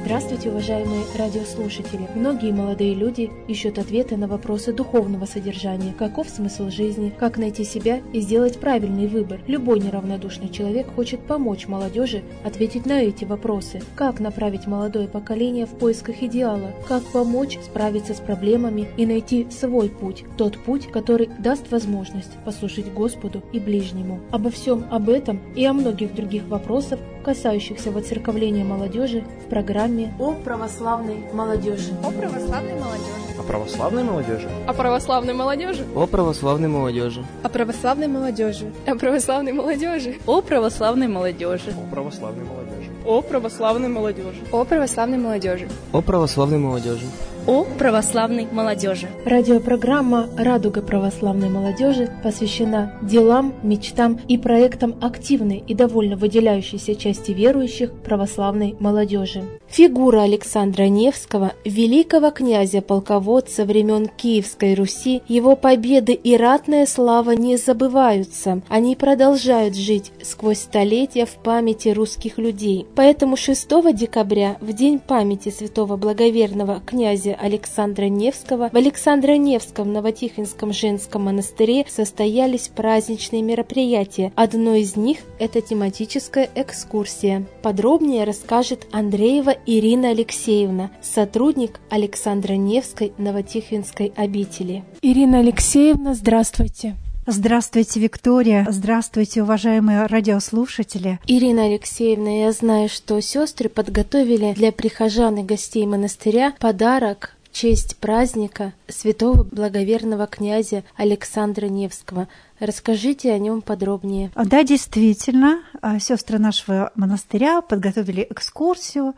Здравствуйте, уважаемые радиослушатели! Многие молодые люди ищут ответы на вопросы духовного содержания. Каков смысл жизни? Как найти себя и сделать правильный выбор? Любой неравнодушный человек хочет помочь молодежи ответить на эти вопросы. Как направить молодое поколение в поисках идеала? Как помочь справиться с проблемами и найти свой путь? Тот путь, который даст возможность послушать Господу и ближнему. Обо всем об этом и о многих других вопросах, касающихся воцерковления молодежи, в программе «О православной молодежи». О православной молодежи. О православной молодежи. О православной молодежи. О православной молодежи. О православной молодежи. О православной молодежи. О православной молодежи. О православной молодежи. О православной молодежи. О православной молодежи. О православной молодежи. О православной молодежи. Радиопрограмма «Радуга православной молодежи» посвящена делам, мечтам и проектам активной и довольно выделяющейся части верующих православной молодежи. Фигура Александра Невского, великого князя-полководца времен Киевской Руси, его победы и ратная слава не забываются. Они продолжают жить сквозь столетия в памяти русских людей. Поэтому 6 декабря, в день памяти святого благоверного князя Александра Невского, в Александро-Невском Новотихвинском женском монастыре состоялись праздничные мероприятия. Одно из них – это тематическая экскурсия. Подробнее расскажет Андреева Ирина Алексеевна, сотрудник Александро-Невской Новотихвинской обители. Ирина Алексеевна, здравствуйте. Здравствуйте, Виктория. Здравствуйте, уважаемые радиослушатели. Ирина Алексеевна, я знаю, что сестры подготовили для прихожан и гостей монастыря подарок в честь праздника святого благоверного князя Александра Невского. Расскажите о нем подробнее. Да, действительно, сестры нашего монастыря подготовили экскурсию,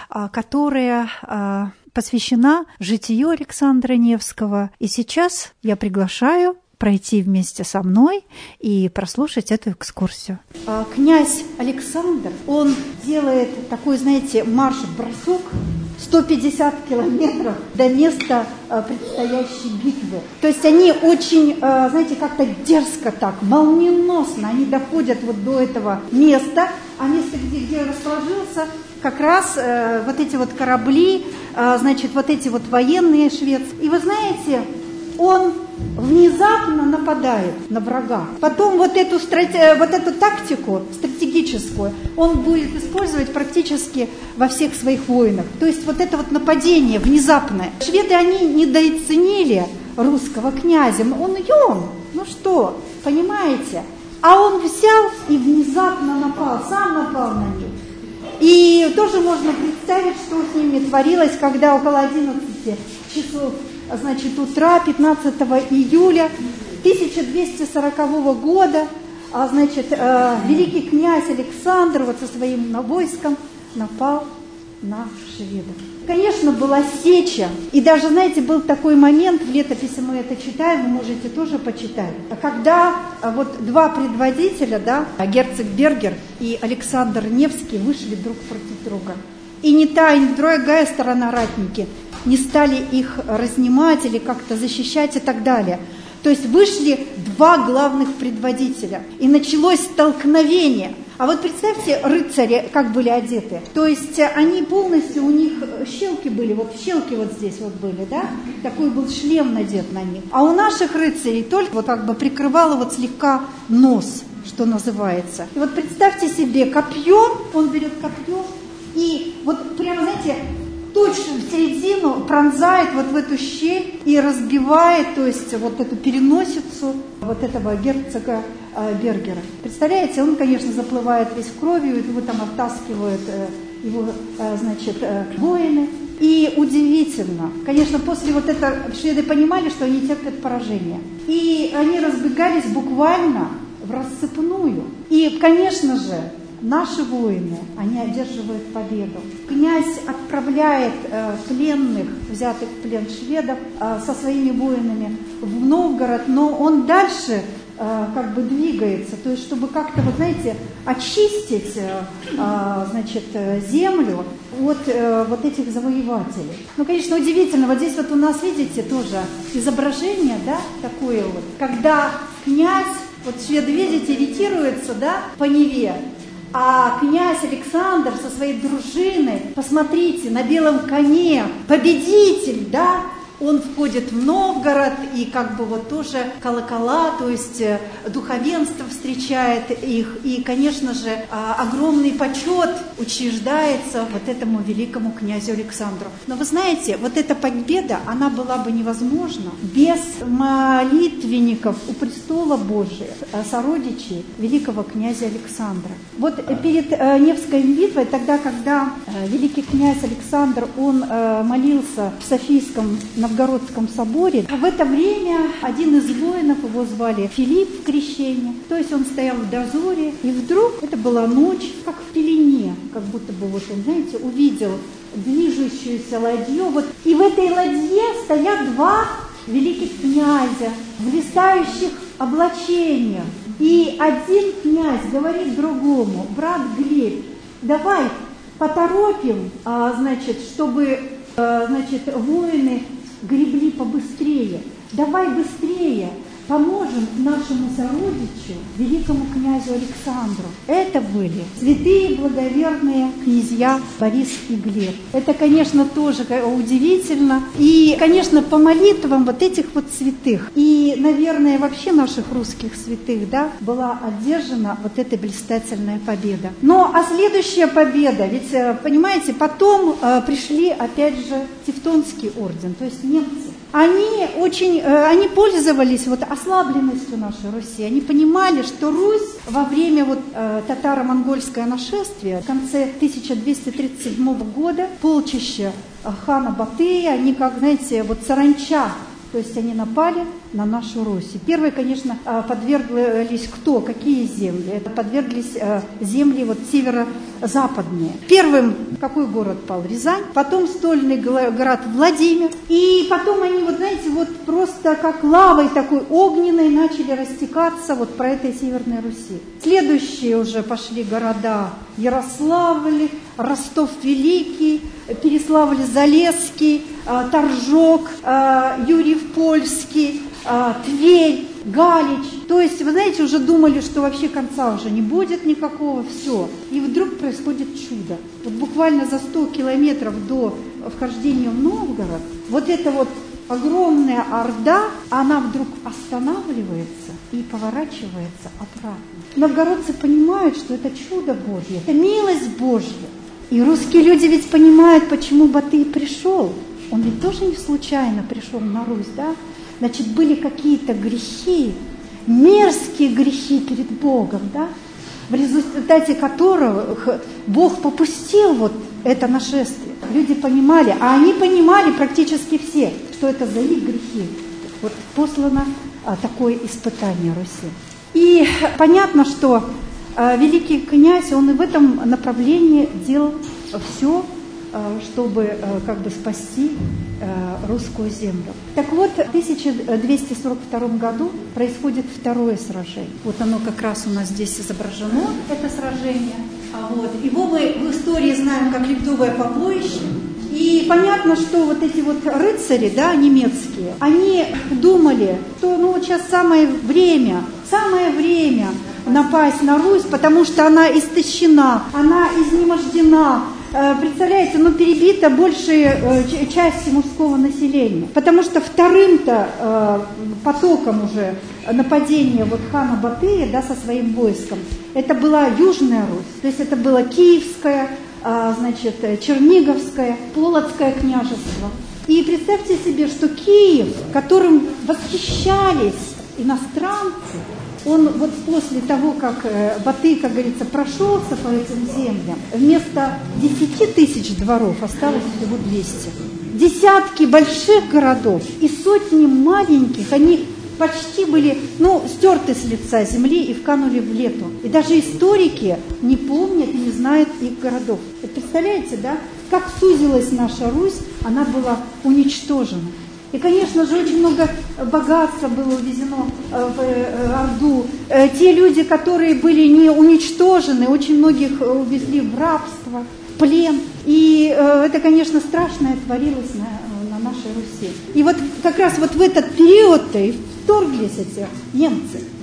которая посвящена житию Александра Невского. И сейчас я приглашаю пройти вместе со мной и прослушать эту экскурсию. Князь Александр, он делает такой, знаете, марш-бросок 150 километров до места предстоящей битвы. То есть они очень, знаете, как-то дерзко так, молниеносно, они доходят вот до этого места, а место, где расположился как раз вот эти вот корабли, значит, вот эти вот военные шведские. И вы знаете, он внезапно нападает на врага. Потом вот эту тактику стратегическую он будет использовать практически во всех своих войнах. То есть вот это вот нападение внезапное. Шведы, они недооценили русского князя. Он юн, ну что, понимаете? А он взял и внезапно напал, сам напал на них. И тоже можно представить, что с ними творилось, когда около 11 часов утра 15 июля 1240 года, великий князь Александр вот со своим войском напал на шведов. Конечно, была сеча, и даже, знаете, был такой момент, в летописи мы это читаем, вы можете тоже почитать, когда вот два предводителя, да, герцог Бергер и Александр Невский вышли друг против друга. И ни та, ни другая сторона ратники не стали их разнимать или как-то защищать и так далее. То есть вышли два главных предводителя, и началось столкновение. А вот представьте, рыцари как были одеты. То есть они полностью, у них щелки были, вот щелки вот здесь вот были, да? Такой был шлем надет на них. А у наших рыцарей только вот как бы прикрывало вот слегка нос, что называется. И вот представьте себе, копье, он берет копье, и вот прямо, знаете, точно в середину пронзает вот в эту щель и разбивает, то есть вот эту переносицу вот этого герцога Бергера. Представляете, он, конечно, заплывает весь в крови, его там оттаскивают его, воины. И удивительно, конечно, после вот этого шведы понимали, что они терпят поражение. И они разбегались буквально в рассыпную. И, конечно же, наши воины, они одерживают победу. Князь отправляет пленных, взятых в плен шведов, со своими воинами в Новгород, но он дальше как бы двигается, то есть чтобы как-то, вот знаете, очистить землю от этих завоевателей. Ну, конечно, удивительно, вот здесь вот у нас, видите, тоже изображение, да, такое вот, когда князь, вот шведы, видите, ретируется, да, по Неве, А князь Александр со своей дружиной, посмотрите, на белом коне, победитель, да, он входит в Новгород, и как бы вот тоже колокола, то есть духовенство встречает их, и, конечно же, огромный почет учреждается вот этому великому князю Александру. Но вы знаете, вот эта победа, она была бы невозможна без молитвенников у престола Божия, сородичей великого князя Александра. Вот перед Невской битвой, тогда, когда великий князь Александр, он молился в Софийском Новгородском соборе. В это время один из воинов, его звали Филипп в крещении, то есть он стоял в дозоре, и вдруг, это была ночь, как в пелене, как будто бы вот он, знаете, увидел движущуюся ладью, вот, и в этой ладье стоят два великих князя в блистающих облачениях. И один князь говорит другому: брат Глеб, давай поторопим, чтобы воины гребли побыстрее. Давай быстрее поможем нашему сородичу, великому князю Александру. Это были святые благоверные князья Борис и Глеб. Это, конечно, тоже удивительно. И, конечно, по молитвам вот этих вот святых и, наверное, вообще наших русских святых, да, была одержана вот эта блистательная победа. Но а следующая победа, ведь, понимаете, потом пришли, опять же, Тевтонский орден, то есть немцы. Они пользовались вот ослабленностью нашей Руси. Они понимали, что Русь во время вот татаро-монгольского нашествия в конце 1237 года полчища хана Батыя, они, как, знаете, вот саранча, то есть они напали на нашу Русь. И первые, конечно, подверглись кто? Какие земли? Это подверглись земли вот северо-западные. Первым какой город пал? Рязань. Потом стольный город Владимир. И потом они, вот знаете, вот просто как лавой такой огненной начали растекаться вот по этой Северной Руси. Следующие уже пошли города: Ярославль, Ростов-Великий, Переславль-Залесский, Торжок, Юрьев-Польский, Тверь, Галич. То есть, вы знаете, уже думали, что вообще конца уже не будет никакого, все. И вдруг происходит чудо. Вот буквально за 100 километров до вхождения в Новгород, вот эта вот огромная орда, она вдруг останавливается и поворачивается обратно. Новгородцы понимают, что это чудо Божье, это милость Божья. И русские люди ведь понимают, почему Батый пришел. Он ведь тоже не случайно пришел на Русь, да? Значит, были какие-то грехи, мерзкие грехи перед Богом, да? В результате которых Бог попустил вот это нашествие. Люди понимали, а они понимали практически все, что это за их грехи. Вот послано такое испытание Руси. И понятно, что великий князь, он и в этом направлении делал все, чтобы как бы спасти русскую землю. Так вот, в 1242 году происходит второе сражение. Вот оно как раз у нас здесь изображено, это сражение. Его мы в истории знаем как Ледовое побоище. И понятно, что вот эти вот рыцари, да, немецкие, они думали, что ну вот сейчас самое время напасть на Русь, потому что она истощена, она изнемождена. Представляете, перебита большая часть мужского населения. Потому что вторым-то потоком уже нападения вот хана Батыя, да, со своим войском, это была Южная Русь. То есть это было Киевское, Черниговское, Полоцкое княжество. И представьте себе, что Киев, которым восхищались иностранцы, он вот после того, как Батый, как говорится, прошелся по этим землям, вместо 10 тысяч дворов осталось всего 200. Десятки больших городов и сотни маленьких, они почти были, стерты с лица земли и вканули в лету. И даже историки не помнят и не знают их городов. Вы представляете, да, как сузилась наша Русь, она была уничтожена. И, конечно же, очень много богатства было увезено в Орду. Те люди, которые были не уничтожены, очень многих увезли в рабство, в плен. И это, конечно, страшное творилось на нашей Руси. И вот как раз вот в этот период-то и вторглись эти немцы.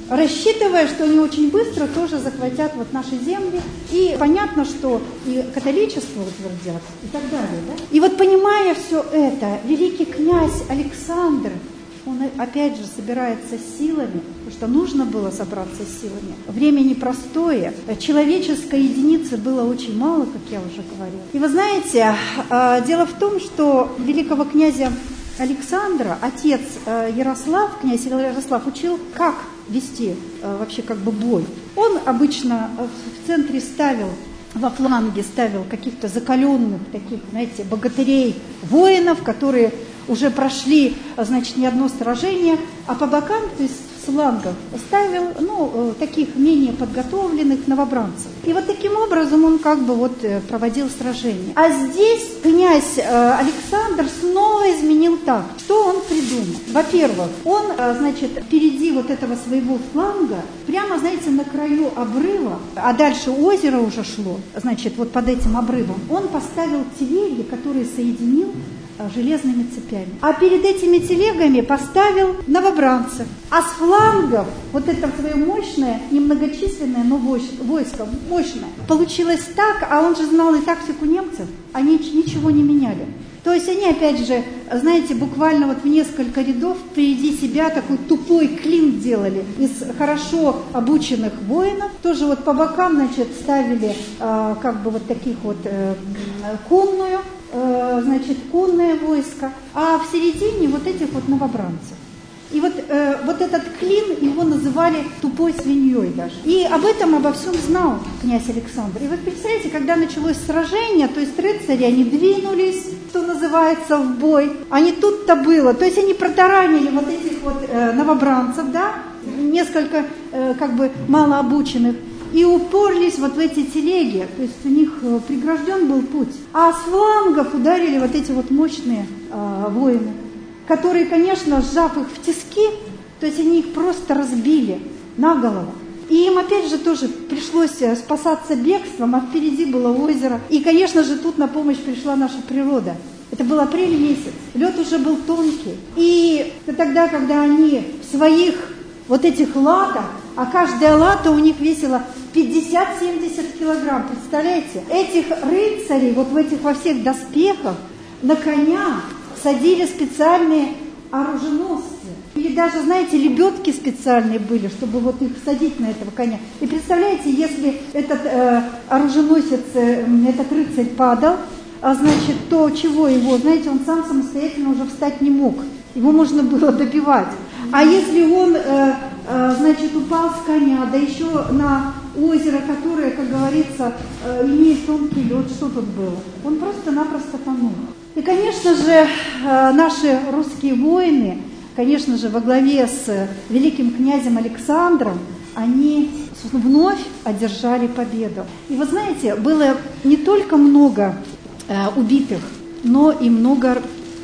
рассчитывая, что они очень быстро тоже захватят вот наши земли. И понятно, что и католичество утвердят, и так далее. Да? И вот понимая все это, великий князь Александр, он опять же собирается силами, потому что нужно было собраться силами. Время непростое, человеческой единицы было очень мало, как я уже говорила. И вы знаете, дело в том, что великого князя Александра отец Ярослав, князь Ярослав, учил, как вести вообще как бы бой. Он обычно в центре ставил, во фланге ставил каких-то закаленных таких, знаете, богатырей, воинов, которые уже прошли, значит, не одно сражение, а по бокам, то есть с флангов, ставил, таких менее подготовленных новобранцев. И вот таким образом он как бы вот проводил сражение. А здесь князь Александр снова изменил так. Что он придумал? Во-первых, он, значит, впереди вот этого своего фланга, прямо, знаете, на краю обрыва, а дальше озеро уже шло, значит, вот под этим обрывом, он поставил телеги, которые соединил железными цепями. А перед этими телегами поставил новобранцев. А с флангов вот это свое мощное, немногочисленное, но войско мощное. Получилось так, а он же знал и тактику немцев, они ничего не меняли. То есть они, опять же, знаете, буквально вот в несколько рядов впереди себя такой тупой клин делали из хорошо обученных воинов. Тоже вот по бокам, значит, ставили как бы вот таких вот конное войско, а в середине вот этих вот новобранцев. И вот этот клин, его называли тупой свиньей даже. И обо всем знал князь Александр. И вот представляете, когда началось сражение, то есть рыцари, они двинулись, что называется, в бой, а не тут-то было. То есть они протаранили вот этих вот новобранцев, да, несколько как бы малообученных, и уперлись вот в эти телеги, то есть у них прегражден был путь. А с флангов ударили вот эти вот мощные воины, которые, конечно, сжав их в тиски, то есть они их просто разбили на голову. И им, опять же, тоже пришлось спасаться бегством, а впереди было озеро. И, конечно же, тут на помощь пришла наша природа. Это был апрель месяц, лед уже был тонкий. И тогда, когда они в своих вот этих латах, а каждая лата у них весила 50-70 килограмм, представляете? Этих рыцарей, вот в этих во всех доспехах, на коня садили специальные оруженосцы. Или даже, знаете, лебедки специальные были, чтобы вот их садить на этого коня. И представляете, если этот оруженосец, этот рыцарь падал, значит, то чего его, знаете, он сам самостоятельно уже встать не мог. Его можно было добивать. А если он, значит, упал с коня, да еще на озеро, которое, как говорится, имеет тонкий лед, что тут было? Он просто-напросто тонул. И, конечно же, наши русские воины, конечно же, во главе с великим князем Александром, они вновь одержали победу. И вы знаете, было не только много убитых, но и много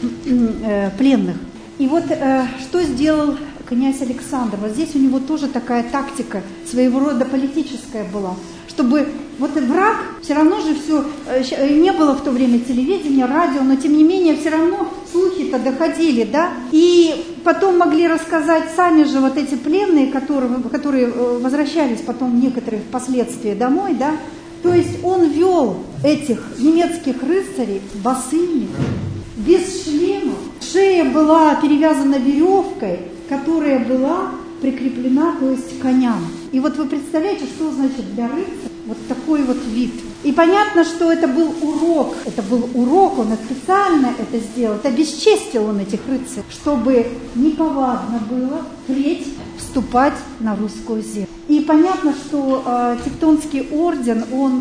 пленных. И вот что сделал князь Александр? Вот здесь у него тоже такая тактика, своего рода политическая была, чтобы вот враг, все равно же все, не было в то время телевидения, радио, но тем не менее все равно слухи-то доходили, да, и потом могли рассказать сами же вот эти пленные, которые возвращались потом некоторые впоследствии домой, да, то есть он вел этих немецких рыцарей босыми, без шлемов, шея была перевязана веревкой, которая была прикреплена, то есть к коням. И вот вы представляете, что значит для рыцаря вот такой вот вид. И понятно, что это был урок, он специально это сделал, это обесчестил он этих рыцарей, чтобы неповадно было впредь вступать на русскую землю. И понятно, что Тевтонский орден, он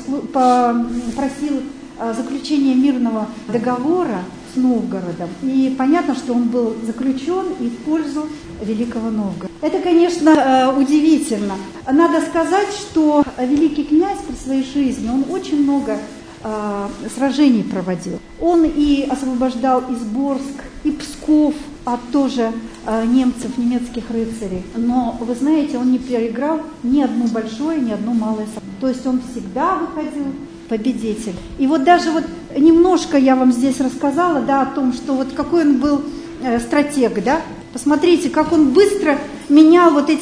просил заключения мирного договора с Новгородом. И понятно, что он был заключен и в пользу Великого Новгорода. Это, конечно, удивительно. Надо сказать, что великий князь при своей жизни, он очень много сражений проводил. Он и освобождал Изборск, и Псков от тоже немцев, немецких рыцарей. Но, вы знаете, он не проиграл ни одно большое, ни одно малое сражение. То есть он всегда выходил победитель. И вот даже вот немножко я вам здесь рассказала, да, о том, что вот какой он был стратег, да. Посмотрите, как он быстро менял вот эти вот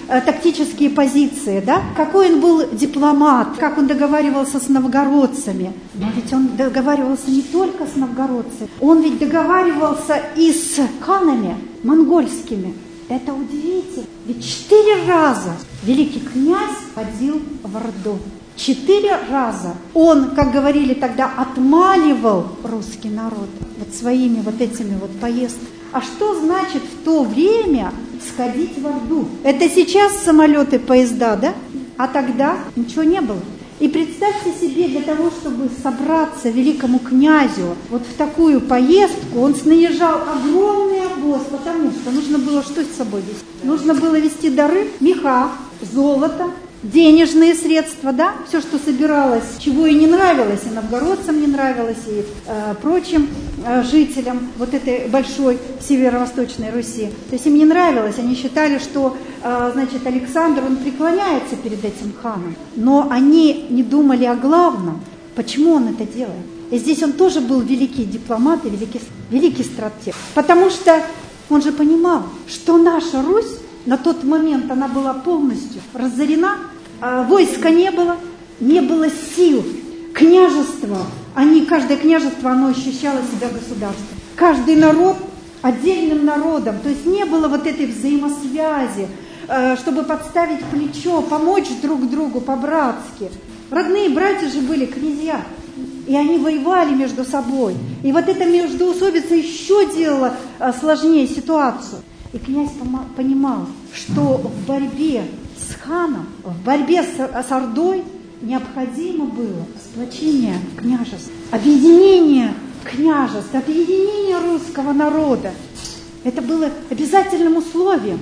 тактические позиции, да? Какой он был дипломат, как он договаривался с новгородцами. Но ведь он договаривался не только с новгородцами, он ведь договаривался и с ханами монгольскими. Это удивительно. Ведь 4 раза великий князь ходил в Орду. 4 раза он, как говорили тогда, отмаливал русский народ вот своими вот этими вот поездками. А что значит в то время сходить в Орду? Это сейчас самолеты, поезда, да? А тогда ничего не было. И представьте себе, для того, чтобы собраться великому князю вот в такую поездку, он наезжал огромный обоз, потому что нужно было что с собой везти? Нужно было везти дары, меха, золото, денежные средства, да, все, что собиралось, чего и не нравилось, и новгородцам не нравилось, и прочим жителям вот этой большой северо-восточной Руси. То есть им не нравилось, они считали, что, значит, Александр, он преклоняется перед этим ханом. Но они не думали о главном, почему он это делает. И здесь он тоже был великий дипломат и великий стратег. Потому что он же понимал, что наша Русь, на тот момент она была полностью разорена, войска не было сил, княжества, каждое княжество, оно ощущало себя государством. Каждый народ отдельным народом, то есть не было вот этой взаимосвязи, чтобы подставить плечо, помочь друг другу по-братски. Родные братья же были князья, и они воевали между собой. И вот эта междоусобица еще делала сложнее ситуацию. И князь понимал, что в борьбе с ханом, в борьбе с Ордой необходимо было сплочение княжеств, объединение княжеств, объединение русского народа. Это было обязательным условием.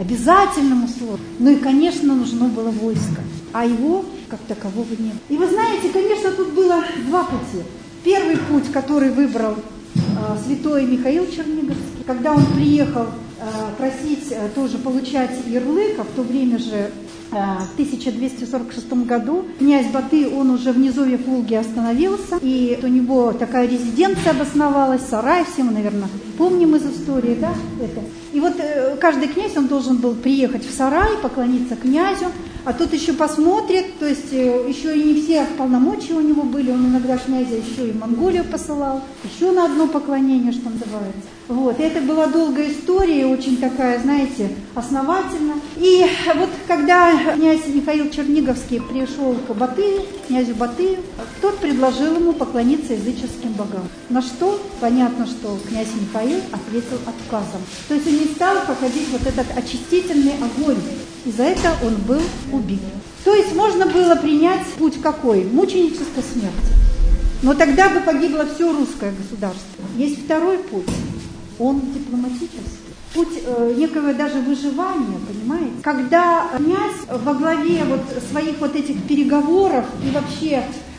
Ну и, конечно, нужно было войско, а его как такового нет. И вы знаете, конечно, тут было 2 пути. Первый путь, который выбрал святой Михаил Черниговский, когда он приехал просить тоже получать ярлык, а в то время же в 1246 году князь Батый, он уже в низовье Волги остановился, и у него такая резиденция обосновалась, сарай, все мы, наверное, помним из истории, да, это. И вот каждый князь, он должен был приехать в сарай, поклониться князю, а тут еще посмотрит, то есть еще и не все полномочия у него были, он иногда князя еще и в Монголию посылал, еще на одно поклонение, что называется. Вот, и это была долгая история, очень такая, знаете, основательная. И вот когда князь Михаил Черниговский пришел к Батыю, князю Батыю, тот предложил ему поклониться языческим богам. На что, понятно, что князь Михаил ответил отказом. То есть он не стал проходить вот этот очистительный огонь, и за это он был убит. То есть можно было принять путь какой? Мученической смерти. Но тогда бы погибло все русское государство. Есть второй путь. Он дипломатический. Путь некого даже выживания, понимаете? Когда князь во главе вот своих вот этих переговоров и вообще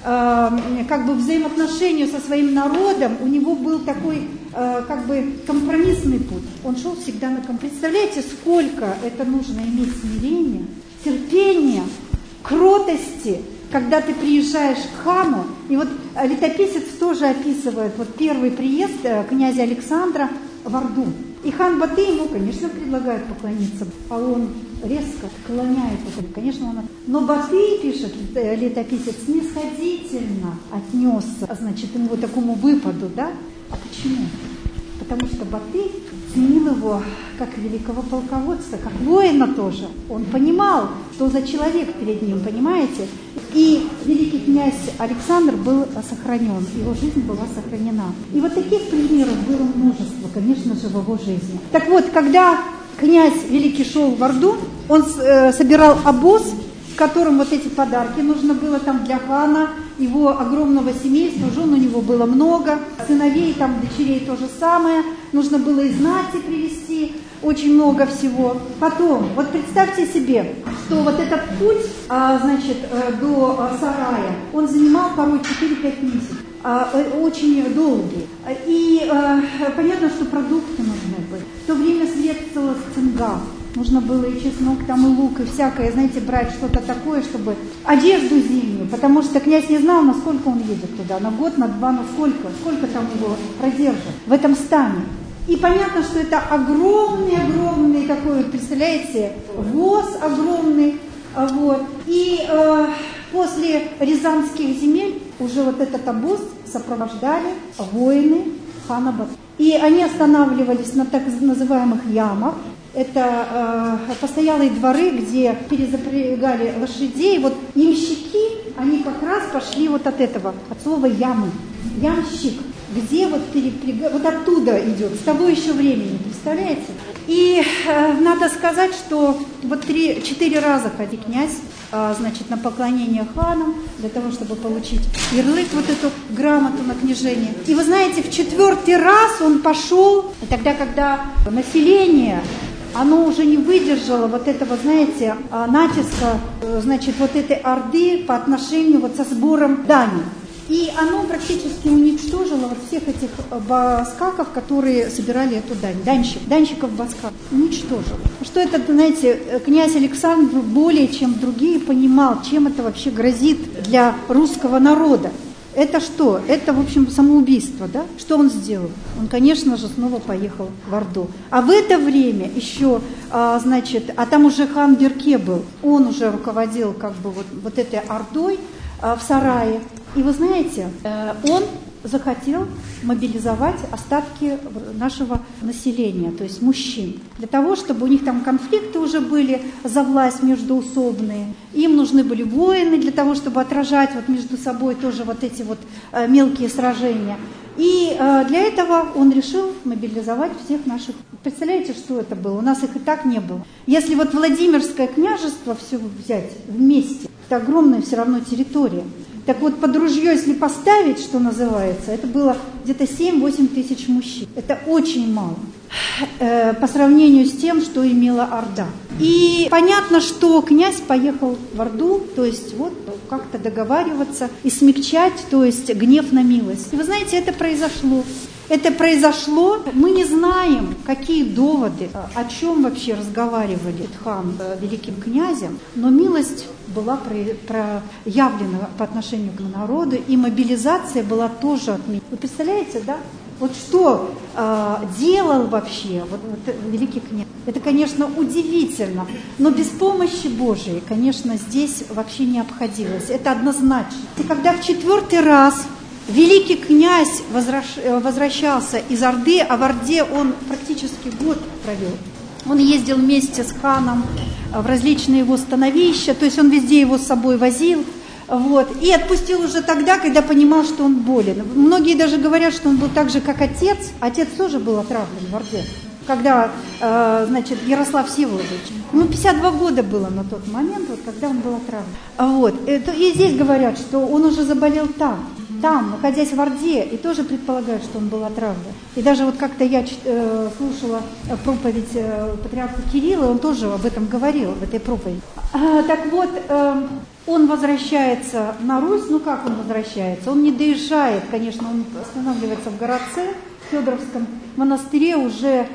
как бы взаимоотношений со своим народом, у него был такой как бы компромиссный путь. Он шел всегда на компромисс. Представляете, сколько это нужно иметь смирения, терпения, кротости, когда ты приезжаешь к хану. И вот летописец тоже описывает вот первый приезд князя Александра в Орду. И хан Батый ему, конечно, предлагает поклониться, а он резко отклоняет это. Конечно, он... Но Батый, пишет летописец, снисходительно отнесся, значит, ему такому выпаду, да? А почему? Потому что Батый ценил его как великого полководца, как воина тоже. Он понимал, что за человек перед ним, понимаете? И великий князь Александр был сохранен, его жизнь была сохранена. И вот таких примеров было множество, конечно же, в его жизни. Так вот, когда князь великий шел в Орду, он собирал обоз, в котором вот эти подарки нужно было там для хана, его огромного семейства, жен у него было много, сыновей, там дочерей то же самое, нужно было и знати привезти, очень много всего. Потом, вот представьте себе, что вот этот путь, значит, до сарая, он занимал порой 4-5 месяцев, очень долгий. И понятно, что продукты нужны были. В то время светствовалась цинга. Нужно было и чеснок, там и лук, и всякое, знаете, брать что-то такое, чтобы одежду зимнюю, потому что князь не знал, насколько он едет туда, на год, на 2, на сколько там его продержат в этом стане. И понятно, что это огромный такой, представляете, воз огромный. Вот. И после Рязанских земель уже вот этот обоз сопровождали воины хана Батыя. И они останавливались на так называемых ямах. Это постоялые дворы, где перезапрягали лошадей. Вот ямщики, они как раз пошли вот от этого, от слова ямы. Ямщик, где вот вот оттуда идет, с того еще времени, представляете? И надо сказать, что вот 3-4 раза ходил князь, значит, на поклонение ханам, для того, чтобы получить ярлык, вот эту грамоту на княжение. И вы знаете, в 4-й раз он пошел, тогда, когда население, оно уже не выдержало вот этого, знаете, натиска, значит, вот этой орды по отношению вот со сбором дани. И оно практически уничтожило вот всех этих баскаков, которые собирали эту дань, данщиков баскаков, уничтожило. Что это, знаете, князь Александр более чем другие понимал, чем это вообще грозит для русского народа. Это что? Это, в общем, самоубийство, да? Что он сделал? Он, конечно же, снова поехал в Орду. А в это время еще, значит, а там уже хан Берке был, он уже руководил как бы вот этой Ордой в сарае. И вы знаете, он захотел мобилизовать остатки нашего населения, то есть мужчин, для того, чтобы у них там конфликты уже были за власть междоусобные. Им нужны были воины для того, чтобы отражать вот между собой тоже вот эти вот мелкие сражения. И для этого он решил мобилизовать всех наших. Представляете, что это было? У нас их и так не было. Если вот Владимирское княжество все взять вместе, это огромная все равно территория. Так вот, под ружье, если поставить, что называется, это было где-то 7-8 тысяч мужчин. Это очень мало по сравнению с тем, что имела Орда. И понятно, что князь поехал в Орду, то есть вот как-то договариваться и смягчать, то есть гнев на милость. И вы знаете, это произошло. Это произошло, мы не знаем, какие доводы, о чем вообще разговаривали хан с великим князем, но милость была проявлена по отношению к народу, и мобилизация была тоже отменена. Вы представляете, да? Вот что делал вообще вот великий князь? Это, конечно, удивительно, но без помощи Божией, конечно, здесь вообще не обходилось. Это однозначно. И когда в 4-й раз великий князь возвращался из Орды, а в Орде он практически год провел. Он ездил вместе с ханом в различные его становища, то есть он везде его с собой возил, вот, и отпустил уже тогда, когда понимал, что он болен. Многие даже говорят, что он был так же, как отец. Отец тоже был отравлен в Орде, когда, значит, Ярослав Всеволодович. Ему 52 года было на тот момент, вот, когда он был отравлен. Вот. И здесь говорят, что он уже заболел там, находясь в Орде, и тоже предполагают, что он был отравлен. И даже вот как-то я слушала проповедь патриарха Кирилла, он тоже об этом говорил, в этой проповеди. Так вот, он возвращается на Русь, ну как он возвращается? Он не доезжает, конечно, он останавливается в городце, в Федоровском монастыре, уже,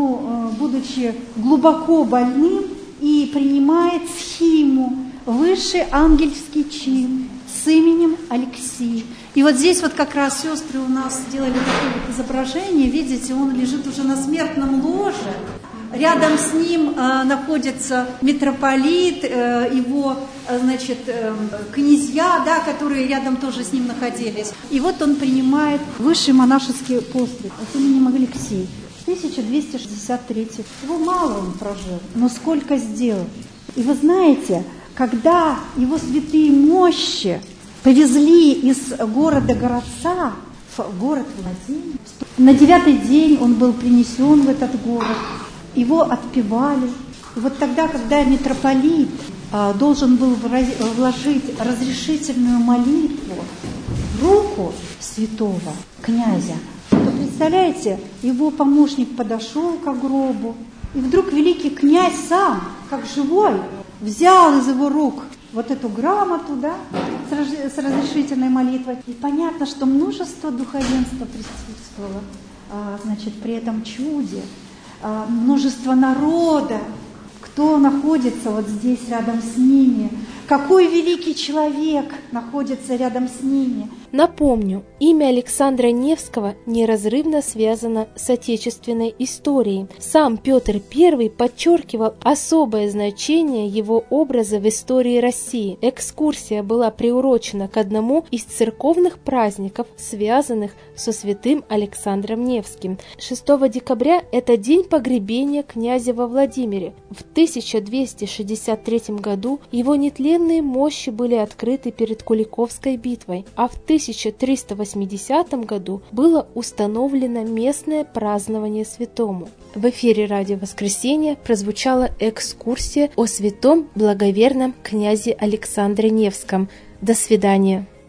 будучи глубоко больным, и принимает схиму, высший ангельский чин с именем Алексий. И вот здесь вот как раз сестры у нас сделали такое вот изображение, видите, он лежит уже на смертном ложе, рядом с ним находится митрополит, его, значит, князья, да, которые рядом тоже с ним находились. И вот он принимает высший монашеский постриг с именем Алексей. 1263. Его мало он прожил, но сколько сделал. И вы знаете, когда его святые мощи повезли из города-городца в город Владимир, на 9-й день он был принесен в этот город, его отпевали. И вот тогда, когда митрополит должен был вложить разрешительную молитву в руку святого князя, то, представляете, его помощник подошел к гробу, и вдруг великий князь сам, как живой, взял из его рук вот эту грамоту, да, с разрешительной молитвой. И понятно, что множество духовенства присутствовало, значит, при этом чуде, множество народа, кто находится вот здесь рядом с ними, какой великий человек находится рядом с ними. Напомню, имя Александра Невского неразрывно связано с отечественной историей. Сам Петр I подчеркивал особое значение его образа в истории России. Экскурсия была приурочена к одному из церковных праздников, связанных со святым Александром Невским. 6 декабря – это день погребения князя во Владимире. В 1263 году его нетленные мощи были открыты перед Куликовской битвой, а в 1380 году было установлено местное празднование святому. В эфире радио «Воскресенье» прозвучала экскурсия о святом благоверном князе Александре Невском. До свидания.